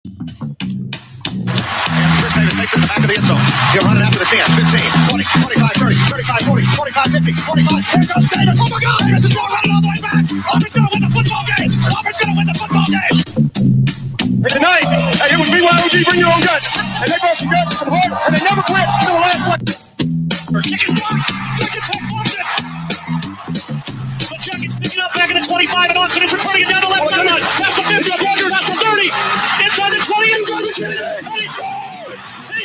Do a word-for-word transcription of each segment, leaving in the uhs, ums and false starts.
And Chris Davis takes it to the back of the end zone. He'll run it after the ten, fifteen, twenty, twenty-five, thirty, thirty-five, forty, forty-five, fifty, forty-five. Here goes Davis. Oh my God! Davis is going running all the way back. Auburn's going to win the football game. Auburn's going to win the football game. And tonight, hey, it was B Y O G, bring your own guts. And they brought some guts and some heart, and they never quit until the last play. Kick is blocked. Georgia Tech wants it. The Jackets picking up back in the twenty-five, and Austin is returning it down the left sideline. That's the fifty, that's the thirty. Inside the twenty, inside the ten. And he scores! He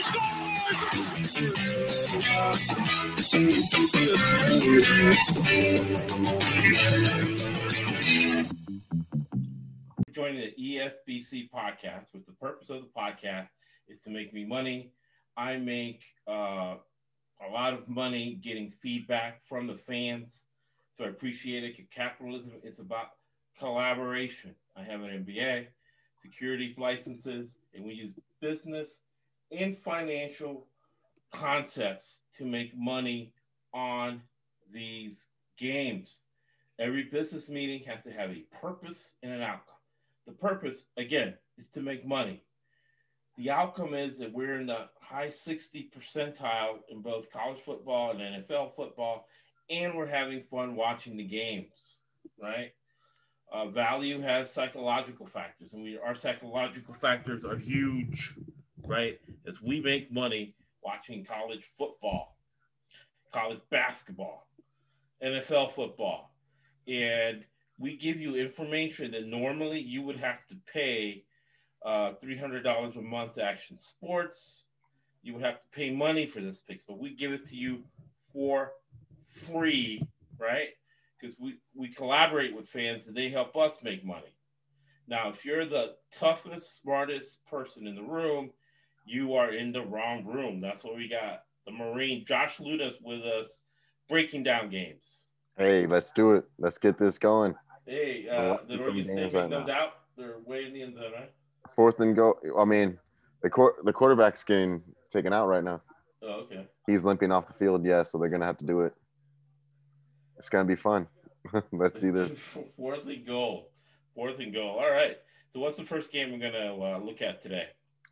scores! Joining the E S B C podcast, with the purpose of the podcast is to make me money. I make uh, a lot of money getting feedback from the fans, so I appreciate it. Capitalism is about collaboration. I have an M B A, securities licenses, and we use business and financial concepts to make money on these games. Every business meeting has to have a purpose and an outcome. The purpose, again, is to make money. The outcome is that we're in the high sixty percentile in both college football and N F L football, and we're having fun watching the games, right? Uh, value has psychological factors, and we our psychological factors are huge, right? As we make money watching college football, college basketball, N F L football, and we give you information that normally you would have to pay uh, three hundred dollars a month to Action Sports. You would have to pay money for this picks, but we give it to you for free, right? Because we, we collaborate with fans and they help us make money. Now, if you're the toughest, smartest person in the room, you are in the wrong room. That's what we got. The Marine, Josh Lunas, with us breaking down games. Hey, let's do it. Let's get this going. Hey, uh, the Oregon State, make no doubt, they're way in the end zone, right? Fourth and go. I mean, the court, the quarterback's getting taken out right now. Oh, okay. He's limping off the field, yeah, so they're going to have to do it. It's going to be fun. Let's see this. Fourth and goal. Fourth and goal. All right. So what's the first game we're going to uh, look at today?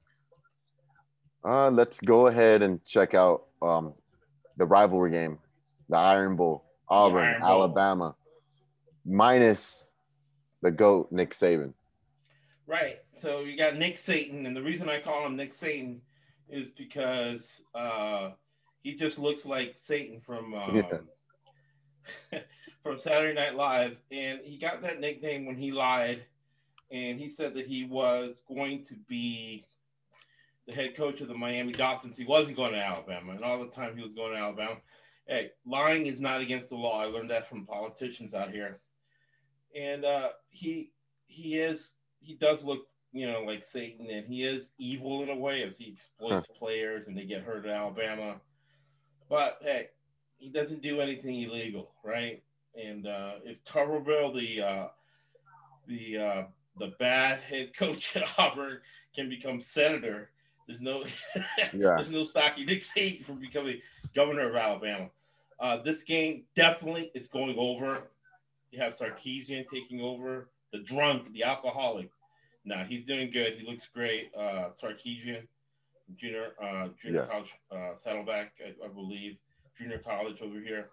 Uh, let's go ahead and check out um, the rivalry game, the Iron Bowl, Auburn, Iron Bowl. Alabama, minus the GOAT, Nick Saban. Right. So you got Nick Saban, and the reason I call him Nick Saban is because uh, he just looks like Satan from um, yeah. from Saturday Night Live, and he got that nickname when he lied, and he said that he was going to be the head coach of the Miami Dolphins. He wasn't going to Alabama, and all the time he was going to Alabama. Hey, lying is not against the law. I learned that from politicians out here, and uh, he he is he does look, you know, like Satan, and he is evil in a way as he exploits huh. players and they get hurt at Alabama. But hey, he doesn't do anything illegal, right? And uh, if Tuberville, the uh, the uh, the bad head coach at Auburn, can become senator, there's no yeah. there's no stopping Nick Saban from becoming governor of Alabama. Uh, this game definitely is going over. You have Sarkisian taking over, the drunk, the alcoholic. Now he's doing good. He looks great. Uh, Sarkisian, junior, uh, junior yes. college uh, Saddleback, I, I believe, junior college over here.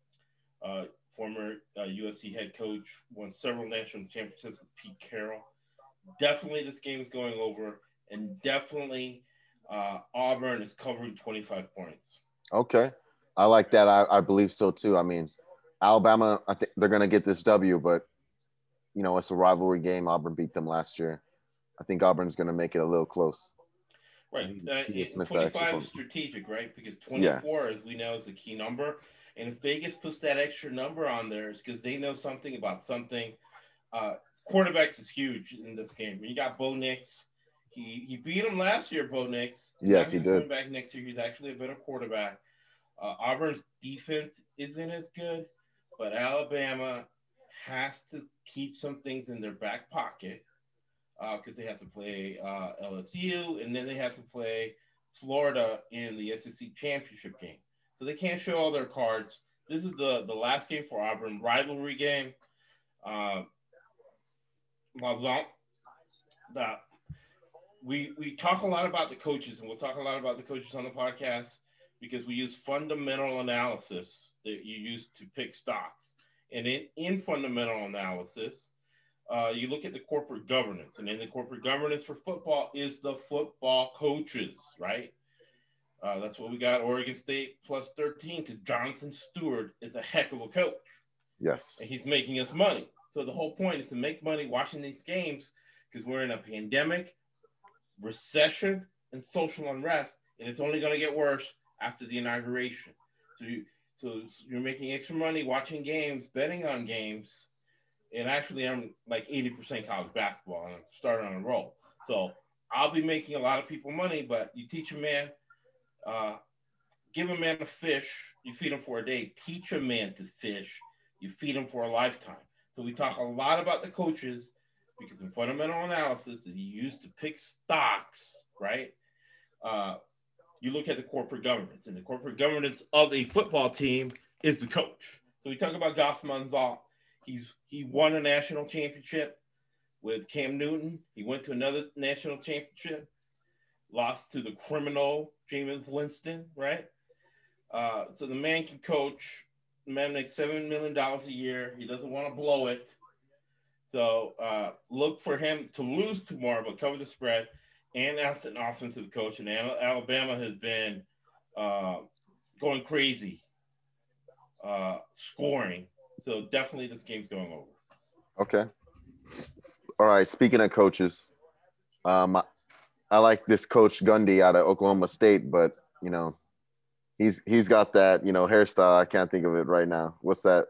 Uh, former uh, U S C head coach, won several national championships with Pete Carroll. Definitely, this game is going over, and definitely uh, Auburn is covering twenty-five points. Okay, I like that. I, I believe so too. I mean, Alabama, I think they're going to get this W, but you know, it's a rivalry game. Auburn beat them last year. I think Auburn's going to make it a little close. Right. Uh, twenty-five is strategic, right? Because twenty-four, yeah. as we know, is a key number. And if Vegas puts that extra number on there, it's because they know something about something. Uh, quarterbacks is huge in this game. You got Bo Nix. He he beat him last year, Bo Nix. Yes, he did. Coming back next year, he's actually a better quarterback. Uh, Auburn's defense isn't as good, but Alabama has to keep some things in their back pocket because uh, they have to play uh, L S U, and then they have to play Florida in the S E C championship game. So they can't show all their cards. This is the, the last game for Auburn, rivalry game. Uh, that we we talk a lot about the coaches, and we'll talk a lot about the coaches on the podcast because we use fundamental analysis that you use to pick stocks. And in, in fundamental analysis, uh, you look at the corporate governance, and in the corporate governance for football is the football coaches, right? Uh, that's what we got Oregon State plus thirteen because Jonathan Stewart is a heck of a coach. Yes. And he's making us money. So the whole point is to make money watching these games because we're in a pandemic, recession, and social unrest, and it's only going to get worse after the inauguration. So, you, so you're making extra money watching games, betting on games, and actually I'm like eighty percent college basketball, and I'm starting on a roll. So I'll be making a lot of people money, but you teach a man, uh, give a man a fish, you feed him for a day. Teach a man to fish, you feed him for a lifetime. So we talk a lot about the coaches because in fundamental analysis that you use to pick stocks, right? Uh, you look at the corporate governance, and the corporate governance of a football team is the coach. So we talk about Gus Malzahn. He's he won a national championship with Cam Newton. He went to another national championship, lost to the criminal Jameis Winston, right? Uh, so the man can coach. The man makes seven million dollars a year. He doesn't want to blow it. So uh, look for him to lose tomorrow, but cover the spread. And as an offensive coach, and Alabama has been uh, going crazy, uh, scoring. So definitely this game's going over. Okay. All right. Speaking of coaches, um, I, I like this coach Gundy out of Oklahoma State, but you know, he's he's got that you know hairstyle. I can't think of it right now. What's that?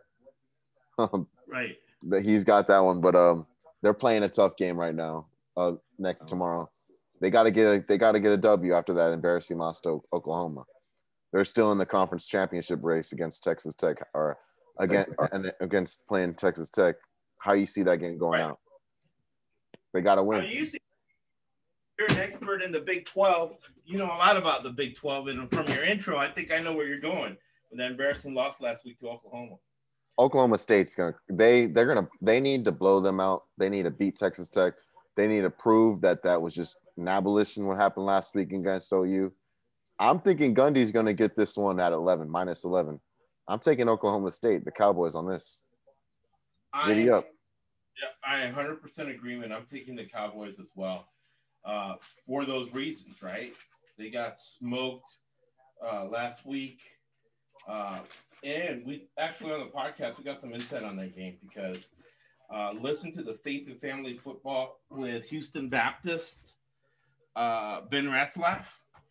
Right. That he's got that one, but um, they're playing a tough game right now. Uh, next tomorrow, they got to get a they got to get a W after that embarrassing loss to Oklahoma. They're still in the conference championship race against Texas Tech, or against and against playing Texas Tech. How you see that game going right. out? They got to win. You see, you're an expert in the Big twelve. You know a lot about the Big twelve, and from your intro, I think I know where you're going with that embarrassing loss last week to Oklahoma. Oklahoma State's gonna they they're gonna they need to blow them out. They need to beat Texas Tech. They need to prove that that was just an abolition what happened last week against O U. I'm thinking Gundy's gonna get this one at eleven, minus eleven. I'm taking Oklahoma State, the Cowboys on this. Giddy up. Yeah, I one hundred percent agreement. I'm taking the Cowboys as well uh, for those reasons, right? They got smoked uh, last week. Uh, and we actually on the podcast, we got some insight on that game because uh, listen to the Faith and Family Football with Houston Baptist, uh, Ben Ratzlaff.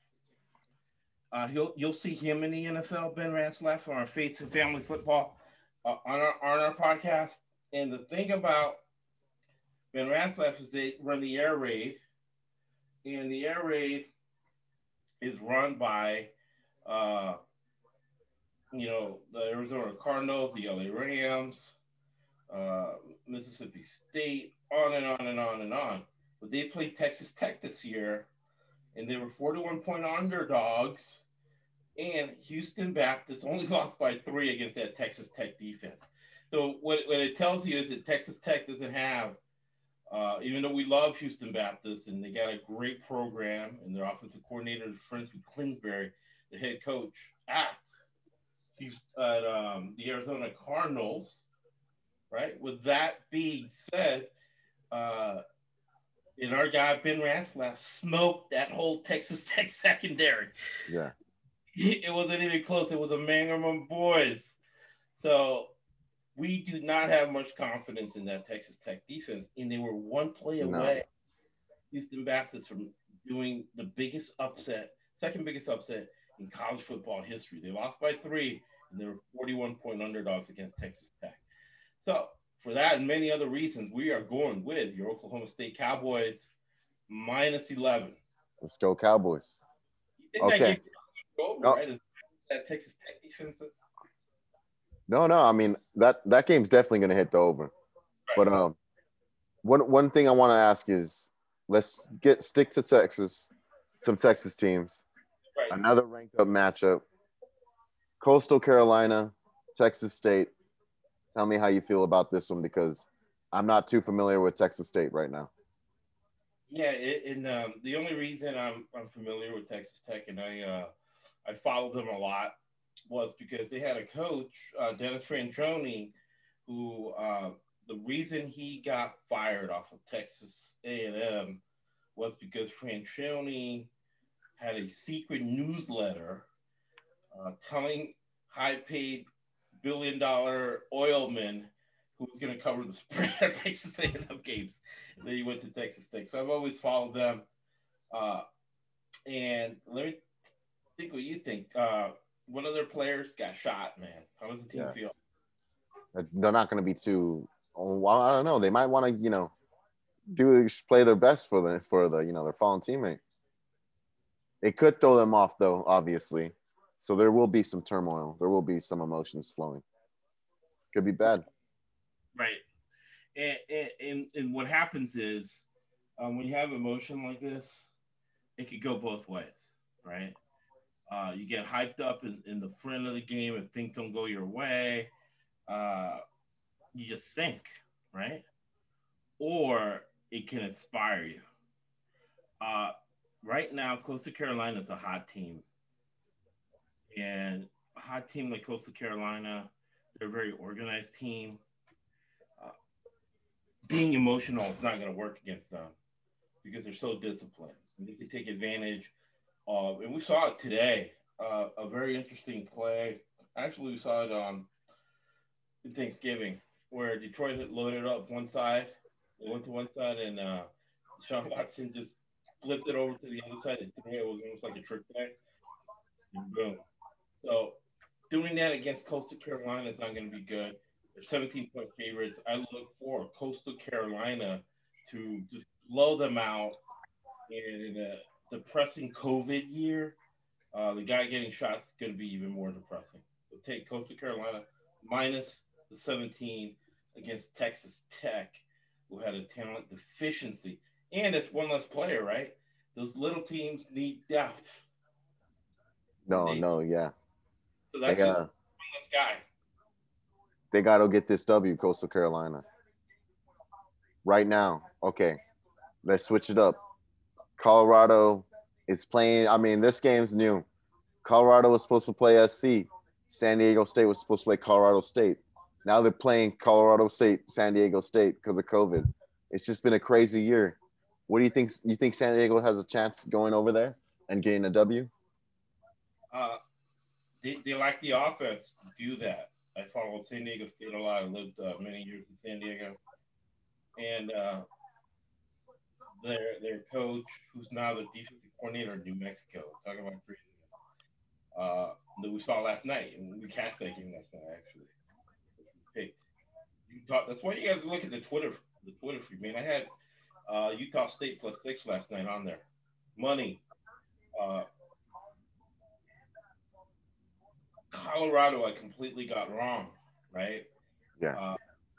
Uh, you'll you'll see him in the N F L, Ben Ratzlaff, on our Faith and Family Football uh, on our on our podcast. And the thing about Ben Ratzlaff is they run the air raid, and the air raid is run by, uh, you know, the Arizona Cardinals, the L A Rams, uh, Mississippi State, on and on and on and on. But they played Texas Tech this year, and they were forty-one point underdogs, and Houston Baptist only lost by three against that Texas Tech defense. So what, what it tells you is that Texas Tech doesn't have, uh, even though we love Houston Baptist and they got a great program and their offensive coordinator is friends with Kingsbury, the head coach at, at um, the Arizona Cardinals, right? With that being said, uh, and our guy Ben Ratzlaff smoked that whole Texas Tech secondary. Yeah. It wasn't even close. It was a Mangum boys. So we do not have much confidence in that Texas Tech defense, and they were one play away, no. Houston Baptist, from doing the biggest upset, second biggest upset in college football history. They lost by three, and they were forty-one point underdogs against Texas Tech. So for that and many other reasons, we are going with your Oklahoma State Cowboys minus eleven. Let's go Cowboys. Isn't okay. That over, no. right? Is that Texas Tech defense? No, no. I mean, that, that game's definitely going to hit the over. Right. But um, one one thing I want to ask is, let's get stick to Texas, some Texas teams. Right. Another ranked up matchup. Coastal Carolina, Texas State. Tell me how you feel about this one because I'm not too familiar with Texas State right now. Yeah, it, and um, the only reason I'm I'm familiar with Texas Tech and I uh, I followed them a lot was because they had a coach, uh, Dennis Franchione, who uh, the reason he got fired off of Texas A and M was because Franchione had a secret newsletter uh, telling high-paid billion-dollar oilmen who was going to cover the spread of Texas A and M games. And then he went to Texas Tech. So I've always followed them. Uh, and let me think what you think. Uh, one of their players got shot, man. How does the team Yeah. feel? They're not going to be too. Oh, well, I don't know. They might want to, you know, do play their best for the for the you know their fallen teammate. It could throw them off though, obviously. So there will be some turmoil. There will be some emotions flowing. Could be bad. Right. And and, and, and what happens is um, when you have emotion like this, it could go both ways, right? Uh, you get hyped up in, in the front of the game if things don't go your way. Uh, you just sink, right? Or it can inspire you. Uh, right now, Coastal Carolina is a hot team. And a hot team like Coastal Carolina, they're a very organized team. Uh, being emotional is not going to work against them because they're so disciplined. They can take advantage of, and we saw it today, uh, a very interesting play. Actually, we saw it on Thanksgiving where Detroit had loaded up one side. They went to one side, and uh, Sean Watson just flipped it over to the other side. And it was almost like a trick play. And boom. So doing that against Coastal Carolina is not going to be good. They're seventeen-point favorites. I look for Coastal Carolina to just blow them out. And in a depressing COVID year, uh, the guy getting shot is going to be even more depressing. So take Coastal Carolina minus the seventeen against Texas Tech, who had a talent deficiency. And it's one less player, right? Those little teams need depth. No, They, no, yeah. so that's they, just uh, one less guy. They got to get this W, Coastal Carolina. Right now. Okay. Let's switch it up. Colorado is playing. I mean, this game's new. Colorado was supposed to play S C. San Diego State was supposed to play Colorado State. Now they're playing Colorado State, San Diego State because of COVID. It's just been a crazy year. What do you think? You think San Diego has a chance going over there and getting a W? Uh, they, they like the offense to do that. I followed San Diego State a lot. I lived uh, many years in San Diego. And uh, their their coach, who's now the defensive coordinator of New Mexico, talking about craziness, uh, that we saw last night. And we catch that game last night, actually. Picked. Utah, that's why you guys look at the Twitter the Twitter feed, man. I had uh, Utah State plus six last night on there. Money. Uh, Colorado, I completely got wrong, right? Yeah. Uh,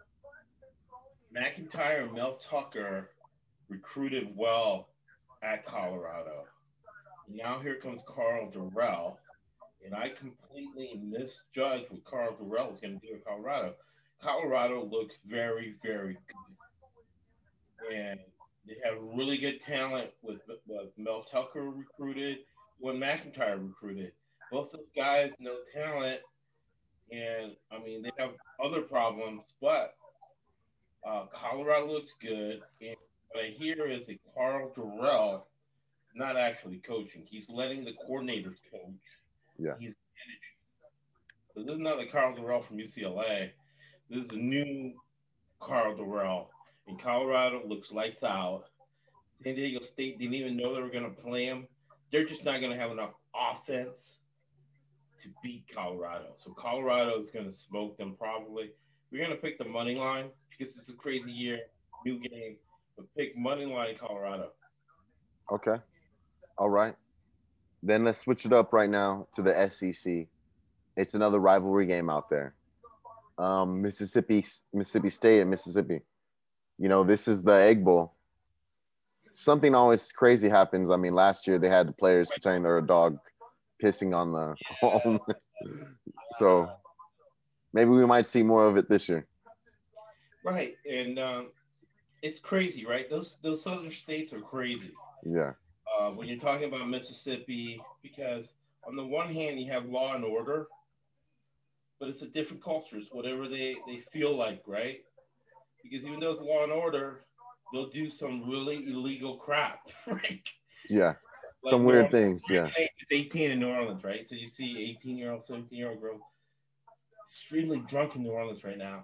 McIntyre and Mel Tucker recruited well at Colorado. Now here comes Carl Durrell, and I completely misjudged what Carl Durrell is going to do at Colorado. Colorado looks very, very good. And they have really good talent with what Mel Tucker recruited, what McIntyre recruited. Both those guys, no talent. And, I mean, they have other problems, but uh, Colorado looks good. And what I hear is that Carl Durrell is not actually coaching. He's letting the coordinators coach. Yeah. He's managing. So this is not the Carl Durrell from U C L A. This is a new Carl Durrell. And Colorado looks lights out. San Diego State didn't even know they were going to play him. They're just not going to have enough offense to beat Colorado. So Colorado is going to smoke them probably. We're going to pick the money line because it's a crazy year, new game. But pick money line Colorado. Okay. All right. Then let's switch it up right now to the S E C. It's another rivalry game out there. Um, Mississippi, Mississippi State and Mississippi. You know, this is the Egg Bowl. Something always crazy happens. I mean, last year they had the players pretending they're a dog pissing on the home. So maybe we might see more of it this year. Right. And um, it's crazy, right? Those those southern states are crazy. Yeah. Uh, when you're talking about Mississippi, because on the one hand you have law and order, but it's a different culture. It's whatever they they feel like, right? Because even though it's law and order, they'll do some really illegal crap, right? Yeah. Like Some New weird Orleans, things. Yeah. it's eighteen in New Orleans, right? So you see eighteen year old, seventeen year old girl extremely drunk in New Orleans right now.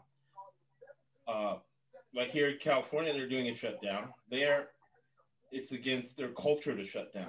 Uh, like here in California, they're doing a shutdown. There, it's against their culture to shut down.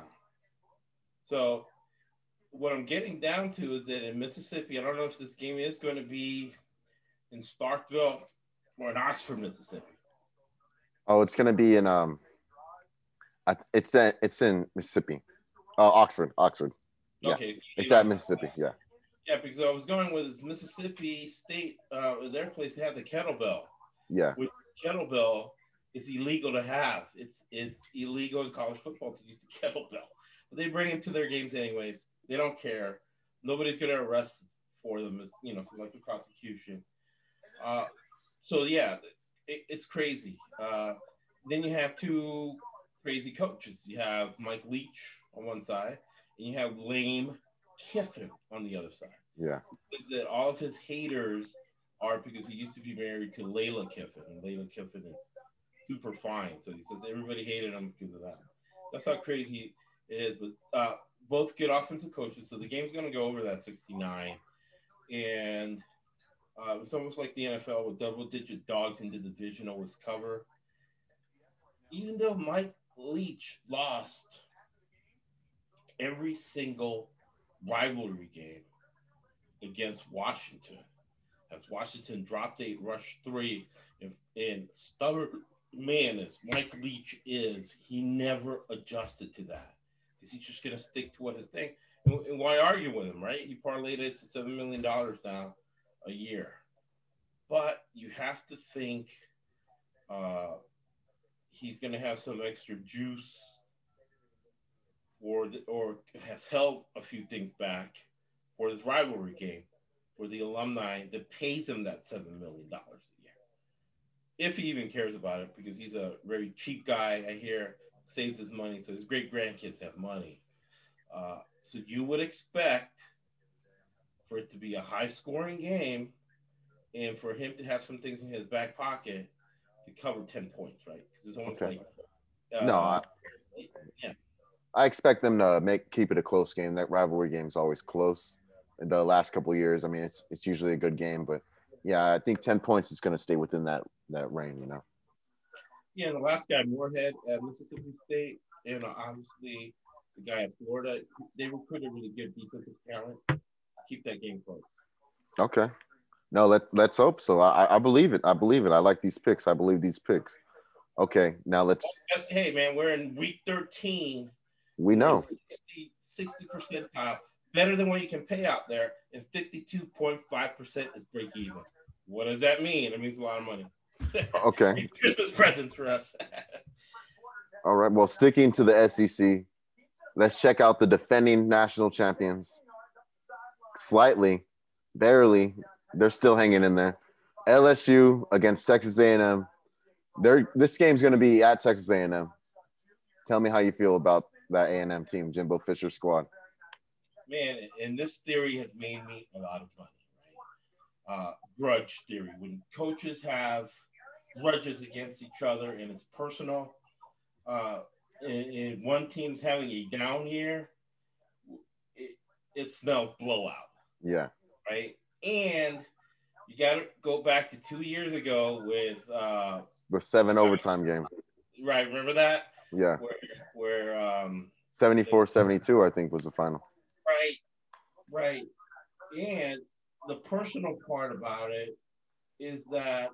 So what I'm getting down to is that in Mississippi, I don't know if this game is going to be in Starkville or in Oxford, Mississippi. Oh, it's gonna be in um, I- it's at, it's in Mississippi. Oh, Oxford, Oxford. Yeah, Okay, it's you at know, Mississippi. Yeah. yeah, because I was going with is Mississippi State uh, is their place to have the kettlebell, Yeah. which kettlebell is illegal to have. It's it's illegal in college football to use the kettlebell, but they bring it to their games anyways. They don't care. Nobody's going to arrest for them. It's, you know, selective prosecution. Uh, so yeah, it, it's crazy. Uh, then you have two crazy coaches. You have Mike Leach on one side, and you have Lane Kiffin on the other side. Yeah. Is that all of his haters are because he used to be married to Layla Kiffin, and Layla Kiffin is super fine. So he says everybody hated him because of that. That's how crazy it is. But uh, both good offensive coaches, so the game's going to go over that sixty-nine, and uh, it's almost like the N F L with double-digit dogs in the divisional was cover. Even though Mike Leach lost every single rivalry game against Washington, as Washington dropped eight, rushed three, and, and stubborn man as Mike Leach is, he never adjusted to that because he's just going to stick to what his thing. And, and why argue with him, right? He parlayed it to seven million dollars now a year. But you have to think uh, he's going to have some extra juice for the, or has held a few things back for this rivalry game for the alumni that pays him that seven million dollars a year. If he even cares about it, because he's a very cheap guy, I hear, saves his money, so his great grandkids have money. Uh, so you would expect for it to be a high scoring game and for him to have some things in his back pocket to cover ten points, right? Because it's almost Okay. like uh, No, I, yeah. I expect them to make keep it a close game. That rivalry game is always close. In the last couple of years, I mean, it's it's usually a good game, but yeah, I think ten points is going to stay within that that range, you know. Yeah, and the last guy, Moorhead at Mississippi State, and uh, obviously the guy at Florida, they recruited really good defensive talent to keep that game close. Okay. No, let let's hope so. I I believe it. I believe it. I like these picks. I believe these picks. Okay, now let's. Hey, man, we're in week thirteen. We know. sixty percentile, better than what you can pay out there, and fifty-two point five percent is break even. What does that mean? It means a lot of money. Okay. Christmas presents for us. All right. Well, sticking to the S E C, let's check out the defending national champions. Slightly, barely, they're still hanging in there. L S U against Texas A and M. They're, this game's going to be at Texas A and M. Tell me how you feel about that A and M team, Jimbo Fisher squad. Man, and this theory has made me a lot of money, right? Uh, grudge theory. When coaches have grudges against each other and it's personal, uh, and, and one team's having a down year, it, it smells blowout. Yeah. Right? And you got to go back to two years ago with uh, the seven overtime game. Right. Remember that? Yeah. Where, where um, seventy-four seventy-two, I think, was the final. Right. Right. And the personal part about it is that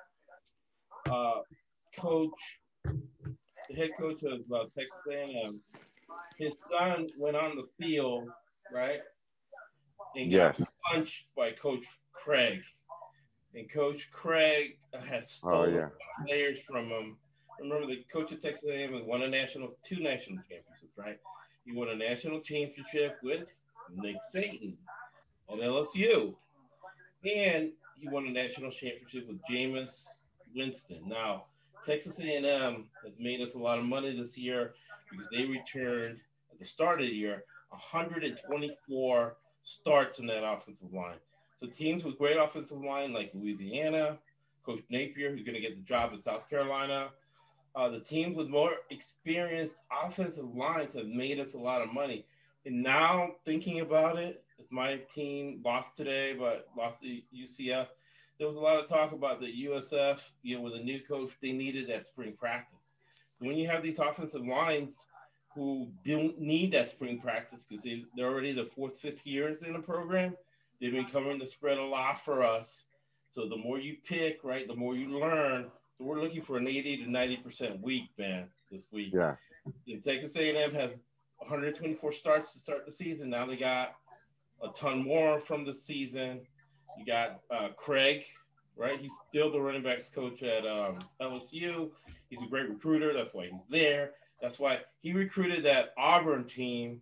uh, coach, the head coach of uh, Texas A and M, his son went on the field, right? And got Yes. punched by Coach Craig. And Coach Craig has stolen oh, yeah. players from him. Remember, the coach of Texas A and M won a national, two national championships, right? He won a national championship with Nick Saban at L S U. And he won a national championship with Jameis Winston. Now, Texas A and M has made us a lot of money this year because they returned at the start of the year one hundred twenty-four starts in that offensive line. So teams with great offensive line like Louisiana, Coach Napier, who's going to get the job in South Carolina, uh, the teams with more experienced offensive lines have made us a lot of money. And now thinking about it, as my team lost today, but lost to U C F, there was a lot of talk about the U S F, you know, with a new coach, they needed that spring practice. So when you have these offensive lines who don't need that spring practice because they, they're already the fourth, fifth years in the program, they've been covering the spread a lot for us. So the more you pick, right, the more you learn. So we're looking for an eighty to ninety percent week, man, this week. Yeah. And Texas A and M has one hundred twenty-four starts to start the season. Now they got a ton more from the season. You got uh, Craig, right? He's still the running backs coach at um, L S U. He's a great recruiter. That's why he's there. That's why he recruited that Auburn team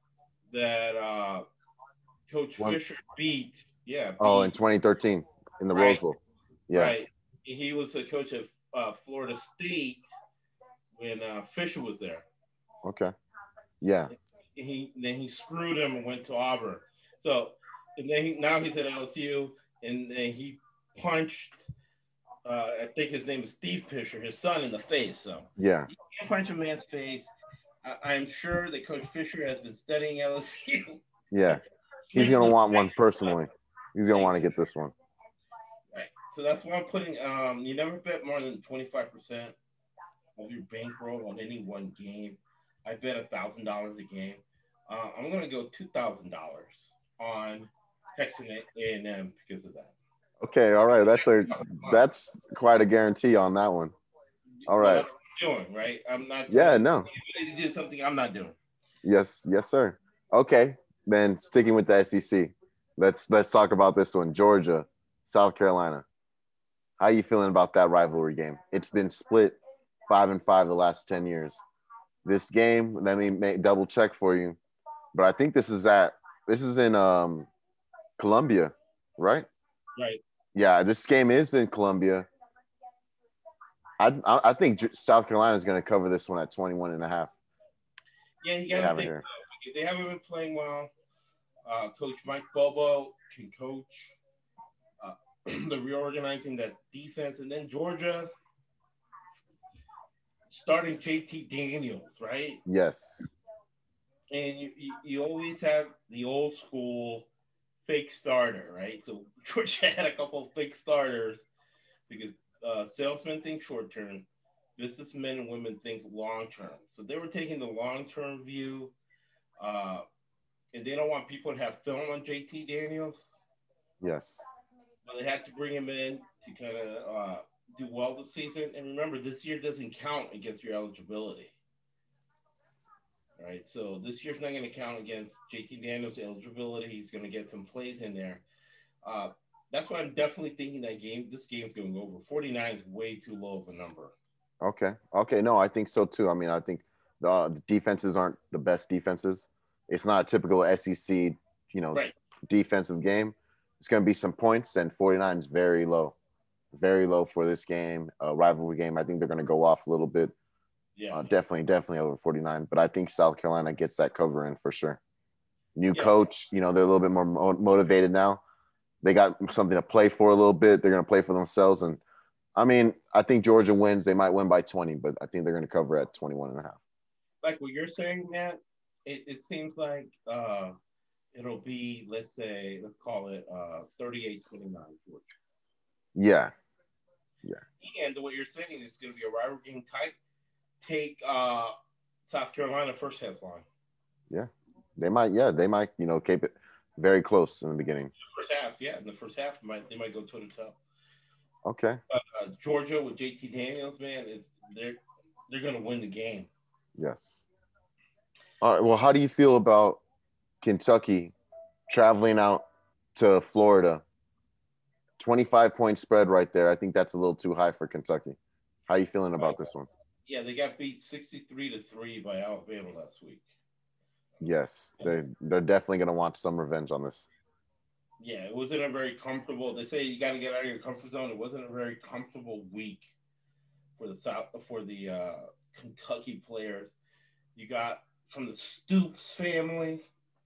that uh, Coach One. Fisher beat. Yeah. Beat. Oh, in twenty thirteen in the Right. Rose Bowl. Yeah. Right. He was the coach of uh, Florida State when uh, Fisher was there. Okay. Yeah. And he then he screwed him and went to Auburn. So and then he, now he's at L S U, and then he punched. Uh, I think his name is Steve Fisher, his son, in the face. So Yeah. you can't punch a man's face. I, I'm sure that Coach Fisher has been studying L S U. Yeah. He's gonna want one personally. He's gonna want to get this one. Right. So that's why I'm putting. Um, you never bet more than twenty-five percent of your bankroll on any one game. I bet a thousand dollars a game. Uh, I'm gonna go two thousand dollars on Texas A and M because of that. Okay. All right. That's a that's quite a guarantee on that one. All right. Well, that's what I'm doing, right? I'm not. Yeah. No. You did something I'm not doing. Yes. Yes, sir. Okay. Then sticking with the S E C, let's let's talk about this one. Georgia, South Carolina. How you feeling about that rivalry game? It's been split five and five the last ten years. This game, let me make, double check for you, but I think this is at this is in um, Columbia, right? Right. Yeah, this game is in Columbia. I I, I think South Carolina is going to cover this one at twenty-one and a half. Yeah, you got to think so, because they haven't been playing well. Uh, Coach Mike Bobo can coach. Uh, the reorganizing that defense, and then Georgia starting J T Daniels, right? Yes. And you, you, you always have the old school fake starter, right? So Georgia had a couple of fake starters because uh, salesmen think short term, businessmen and women think long term. So they were taking the long term view. Uh, and they don't want people to have film on J T Daniels. Yes. But they had to bring him in to kind of uh, do well this season. And remember, this year doesn't count against your eligibility. Right? So this year's not going to count against J T Daniels' eligibility. He's going to get some plays in there. Uh, that's why I'm definitely thinking that game, this game's going to go over. forty-nine is way too low of a number. Okay. Okay. No, I think so too. I mean, I think the, uh, the defenses aren't the best defenses. It's not a typical S E C, you know, right. defensive game. It's going to be some points, and forty-nine is very low, very low for this game, a rivalry game. I think they're going to go off a little bit. Yeah, uh, definitely, definitely over forty-nine. But I think South Carolina gets that cover in for sure. New yeah. coach, you know, they're a little bit more mo- motivated now. They got something to play for a little bit. They're going to play for themselves. And I mean, I think Georgia wins. They might win by twenty, but I think they're going to cover at twenty-one and a half. Like what you're saying, Matt, it, it seems like uh, it'll be, let's say, let's call it uh, thirty-eight twenty-nine Georgia. Yeah. Yeah. And what you're saying is going to be a rivalry game type. Take uh, South Carolina first half line. Yeah. They might, yeah, they might, you know, keep it very close in the beginning. First half, yeah. In the first half, might they might go toe to toe. Okay. Uh, Georgia with J T Daniels, man, is they're they're going to win the game. Yes. All right. Well, how do you feel about Kentucky traveling out to Florida? twenty-five point spread right there. I think that's a little too high for Kentucky. How are you feeling about this one? Yeah, they got beat sixty-three to three by Alabama last week. Yes, they they're definitely going to want some revenge on this. Yeah, it wasn't a very comfortable. They say you got to get out of your comfort zone. It wasn't a very comfortable week for the South for the uh, Kentucky players. You got from the Stoops family.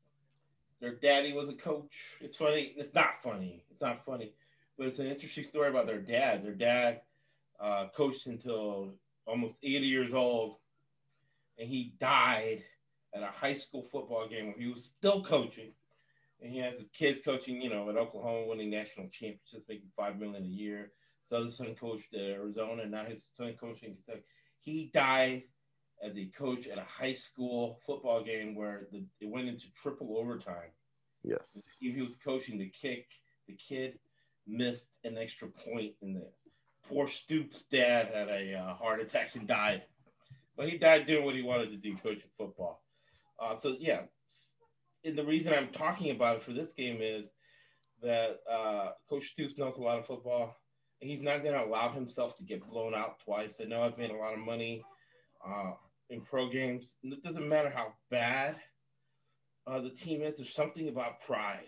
Their daddy was a coach. It's funny. It's not funny. It's not funny, but it's an interesting story about their dad. Their dad uh, coached until almost eighty years old, and he died at a high school football game where he was still coaching. And he has his kids coaching, you know, at Oklahoma, winning national championships, making five million dollars a year. His other son coached at Arizona, and now his son coaching in Kentucky. He died as a coach at a high school football game where the, it went into triple overtime. Yes. He was coaching the kick. The kid missed an extra point, and the poor Stoops' dad had a uh, heart attack and died. But he died doing what he wanted to do, coaching football. Uh, so, yeah. And the reason I'm talking about it for this game is that uh, Coach Stoops knows a lot of football, and he's not going to allow himself to get blown out twice. I know I've made a lot of money uh, in pro games. And it doesn't matter how bad uh, the team is. There's something about pride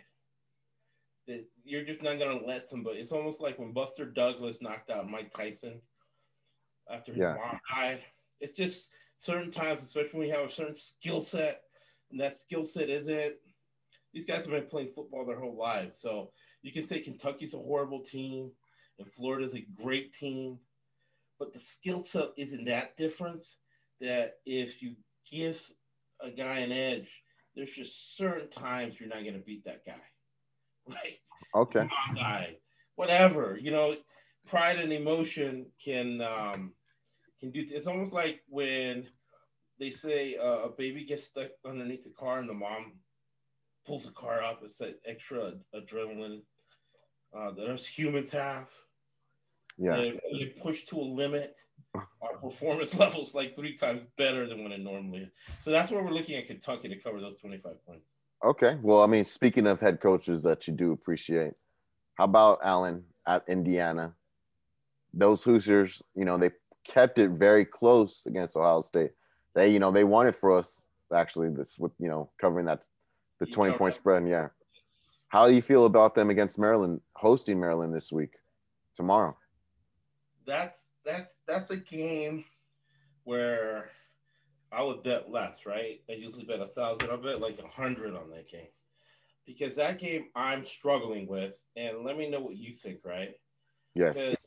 that you're just not going to let somebody. It's almost like when Buster Douglas knocked out Mike Tyson after his Yeah. mom died. It's just certain times, especially when you have a certain skill set, and that skill set isn't. These guys have been playing football their whole lives. So you can say Kentucky's a horrible team and Florida's a great team, but the skill set isn't that difference that if you give a guy an edge, there's just certain times you're not going to beat that guy, right? Okay. Come on, guy. Whatever. You know, pride and emotion can um, can do. It's almost like when they say uh, a baby gets stuck underneath the car and the mom pulls the car up. It's that extra adrenaline uh, that us humans have. Yeah. If we push to a limit, our performance level's like three times better than when it normally is. So that's where we're looking at Kentucky to cover those twenty-five points. Okay. Well, I mean, speaking of head coaches that you do appreciate, how about Allen at Indiana? Those Hoosiers, you know, they kept it very close against Ohio State. They, you know, they won it for us, actually, this with, you know, covering that, the twenty-point spread. Yeah. How do you feel about them against Maryland, hosting Maryland this week, tomorrow? That's, that's, that's a game where I would bet less, right? I usually bet a thousand. I'll bet like a hundred on that game because that game I'm struggling with. And let me know what you think, right? Yes.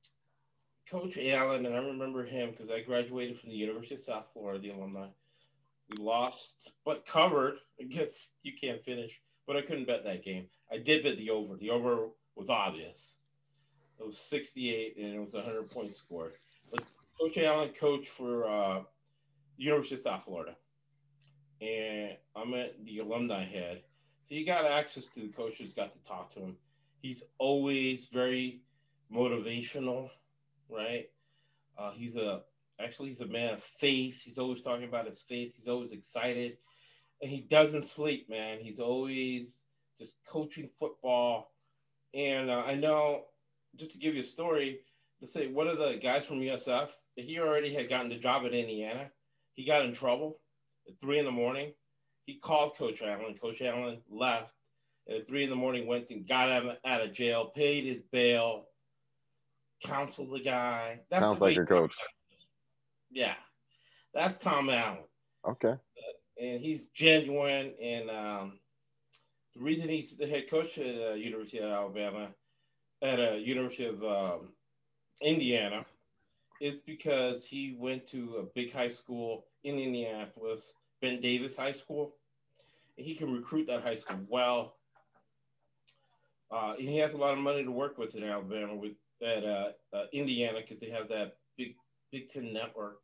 Coach Allen, and I remember him because I graduated from the University of South Florida, the alumni. We lost, but covered against you can't finish. But I couldn't bet that game. I did bet the over. The over was obvious. It was sixty-eight, and it was a hundred-point score. But Coach Allen coached for uh, University of South Florida, and I'm at the alumni head. So you got access to the coaches, got to talk to him. He's always very motivational, right? Uh, he's a actually he's a man of faith. He's always talking about his faith. He's always excited, and he doesn't sleep, man. He's always just coaching football. And uh, I know, just to give you a story, let's say one of the guys from U S F, he already had gotten the job at Indiana. He got in trouble at three in the morning. He called Coach Allen. Coach Allen left, and at three in the morning went and got him out of jail, paid his bail, counseled the guy. That's Sounds like your coach. Yeah, that's Tom Allen. Okay. And he's genuine. And um, the reason he's the head coach at uh, University of Alabama, at a uh, University of um, Indiana, is because he went to a big high school in Indianapolis, Ben Davis High School, and he can recruit that high school well. Uh, and he has a lot of money to work with in Alabama, with at uh, uh, Indiana, because they have that big Big Ten network.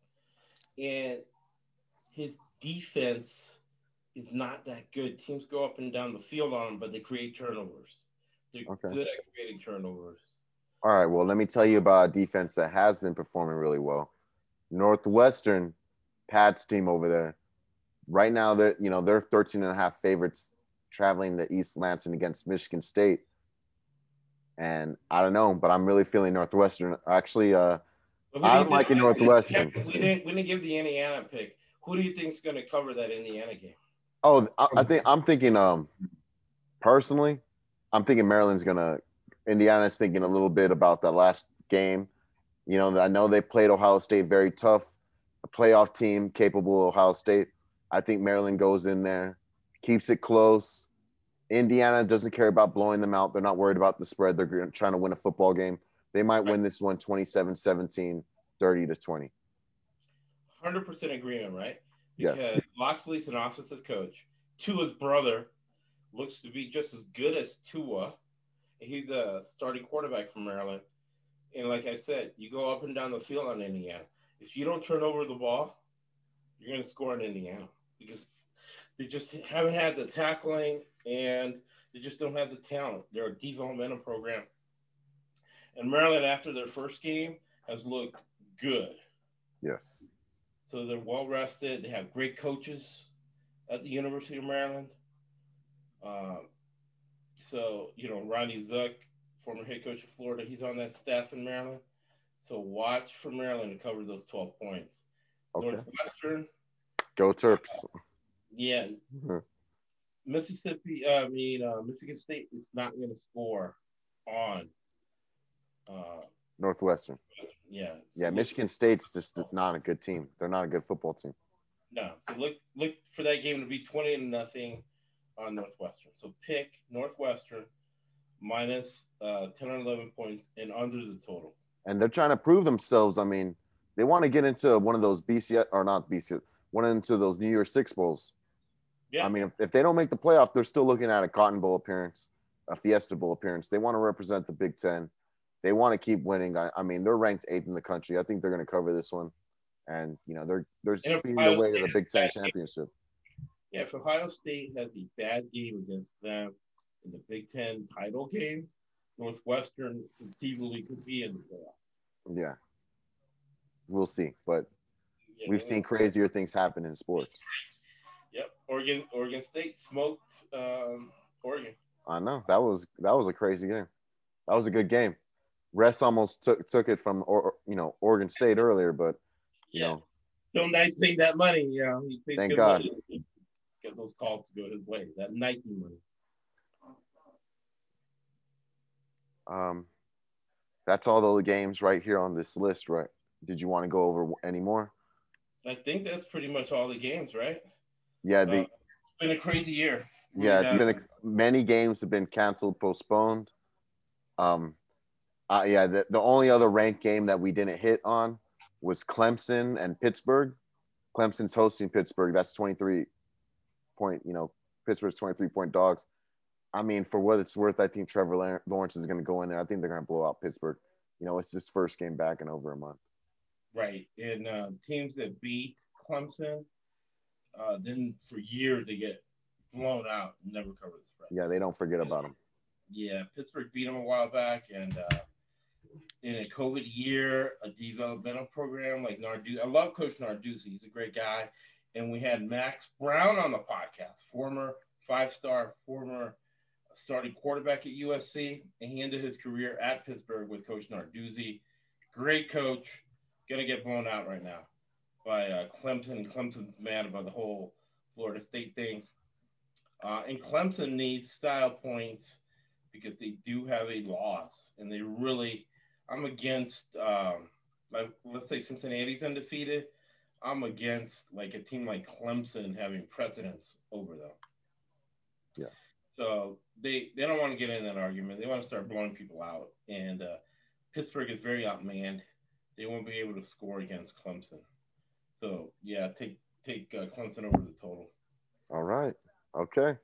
And his defense is not that good. Teams go up and down the field on him, but they create turnovers. They're Okay. good at creating turnovers. All right. Well, let me tell you about a defense that has been performing really well. Northwestern, Pat's team over there. Right now, they're, you know, they're thirteen and a half favorites traveling to East Lansing against Michigan State. And I don't know, but I'm really feeling Northwestern. Actually, uh, I'm liking Northwestern. We didn't, we didn't give the Indiana pick. Who do you think is going to cover that Indiana game? Oh, I, I think I'm thinking. Um, personally, I'm thinking Maryland's gonna. Indiana's thinking a little bit about that last game, You know, I know they played Ohio State very tough, a playoff team capable of Ohio State. I think Maryland goes in there, keeps it close. Indiana doesn't care about blowing them out. They're not worried about the spread. They're trying to win a football game. They might win this one twenty-seven seventeen, thirty to twenty. one hundred percent agreement, right? Yes. Because Loxley's an offensive coach. Tua's brother looks to be just as good as Tua. He's a starting quarterback for Maryland. And like I said, you go up and down the field on Indiana. If you don't turn over the ball, you're going to score in Indiana because they just haven't had the tackling and they just don't have the talent. They're a developmental program. And Maryland, after their first game, has looked good. Yes. So they're well rested. They have great coaches at the University of Maryland. Um, so, you know, Ronnie Zuck, former head coach of Florida, he's on that staff in Maryland. So watch for Maryland to cover those twelve points. Okay. Northwestern. Go Terps. Yeah. Mm-hmm. Mississippi, uh, I mean, uh, Michigan State is not going to score on uh, Northwestern. Yeah. Yeah, so Michigan State's just not a good team. They're not a good football team. No. So look look for that game to be twenty to nothing on Northwestern. So pick Northwestern minus uh, ten or eleven points and under the total. And they're trying to prove themselves. I mean, they want to get into one of those B C S or not B C S, one into those New Year's Six Bowls. Yeah. I mean, if, if they don't make the playoff, they're still looking at a Cotton Bowl appearance, a Fiesta Bowl appearance. They want to represent the Big Ten. They want to keep winning. I, I mean, they're ranked eighth in the country. I think they're going to cover this one. And, you know, they're they're speeding their way to the Big Ten championship. Yeah, if Ohio State has a bad game against them in the Big Ten title game, Northwestern conceivably could be in the playoff. Yeah. We'll see. But yeah, we've seen crazier things happen in sports. Yep. Oregon Oregon State smoked um, Oregon. I know. That was that was a crazy game. That was a good game. Refs almost took took it from or, you know Oregon State earlier, but you yeah. know. So nice thing that money, you know. He pays Thank God. Money. Get those calls to go his way. That Nike money. Um, that's all the games right here on this list, right? Did you want to go over any more? I think that's pretty much all the games, right? Yeah, the uh, it's been a crazy year. Yeah, it's been a, many games have been canceled, postponed. Um, uh, yeah, the, the only other ranked game that we didn't hit on was Clemson and Pittsburgh. Clemson's hosting Pittsburgh. That's twenty-three point, you know, Pittsburgh's twenty-three point dogs. I mean, for what it's worth, I think Trevor Lawrence is going to go in there. I think they're going to blow out Pittsburgh. You know, it's his first game back in over a month. Right. And uh, teams that beat Clemson, uh, then for years they get blown out and never cover the spread. Yeah, they don't forget about them. Yeah, Pittsburgh beat them a while back. And uh, in a COVID year, a developmental program like Narduzzi. I love Coach Narduzzi. He's a great guy. And we had Max Brown on the podcast, former five-star, former starting quarterback at U S C, and he ended his career at Pittsburgh with Coach Narduzzi. Great coach. Gonna get blown out right now by uh, Clemson. Clemson's mad about the whole Florida State thing. Uh, and Clemson needs style points because they do have a loss. And they really – I'm against um, – like let's say Cincinnati's undefeated. I'm against like a team like Clemson having precedence over them. Yeah. So they, they don't want to get in that argument. They want to start blowing people out. And uh, Pittsburgh is very outmanned. They won't be able to score against Clemson. So, yeah, take take uh, Clemson over the total. All right. Okay.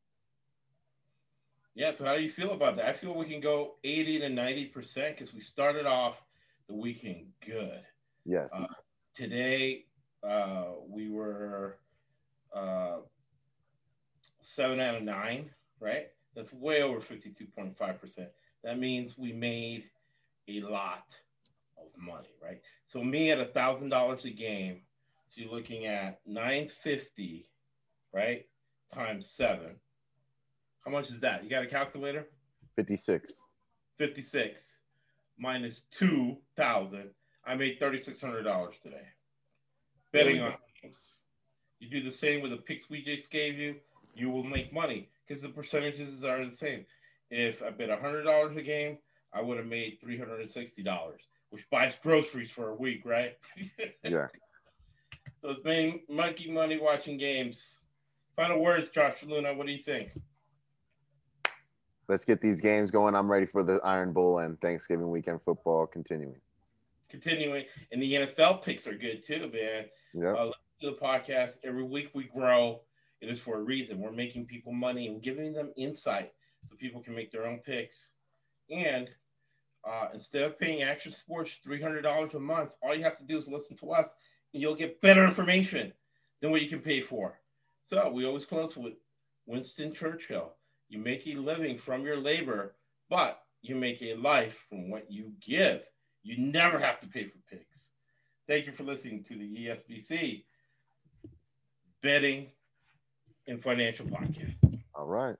Yeah, so how do you feel about that? I feel we can go eighty to ninety percent because we started off the weekend good. Yes. Uh, today, uh, we were uh, seven out of nine, right? That's way over fifty-two point five percent. That means we made a lot of money, right? So me at a thousand dollars a game, so you're looking at nine fifty, right? Times seven. How much is that? You got a calculator? fifty-six. fifty-six minus two thousand. I made thirty-six hundred dollars today. Betting on games. You do the same with the picks we just gave you, you will make money because the percentages are the same. If I bet one hundred dollars a game, I would have made three hundred sixty dollars. which buys groceries for a week, right? Yeah. So it's been monkey money watching games. Final words, Josh Luna. What do you think? Let's get these games going. I'm ready for the Iron Bowl and Thanksgiving weekend football continuing. Continuing, and the N F L picks are good too, man. Yeah. Uh, listen to the podcast. Every week we grow. It is for a reason. We're making people money and giving them insight so people can make their own picks. And uh, instead of paying Action Sports three hundred dollars a month, all you have to do is listen to us, and you'll get better information than what you can pay for. So we always close with Winston Churchill. You make a living from your labor, but you make a life from what you give. You never have to pay for picks. Thank you for listening to the E S B C Betting and Financial Podcast. All right.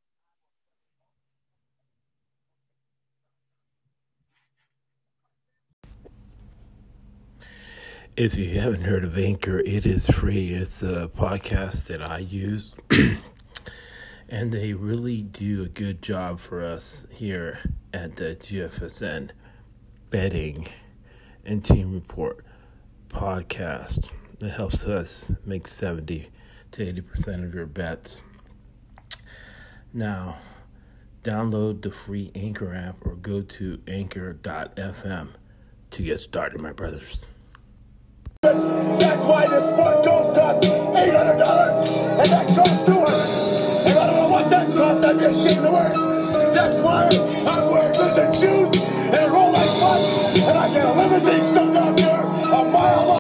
If you haven't heard of Anchor, it is free. It's a podcast that I use, and they really do a good job for us here at the G F S N Betting and Team Report podcast. It helps us make seventy to eighty percent of your bets. Now, download the free Anchor app or go to anchor dot f m to get started, my brothers. That's why this sport don't cost eight hundred dollars and that costs two hundred dollars. And I don't know what that costs, I'd be ashamed of work. That's why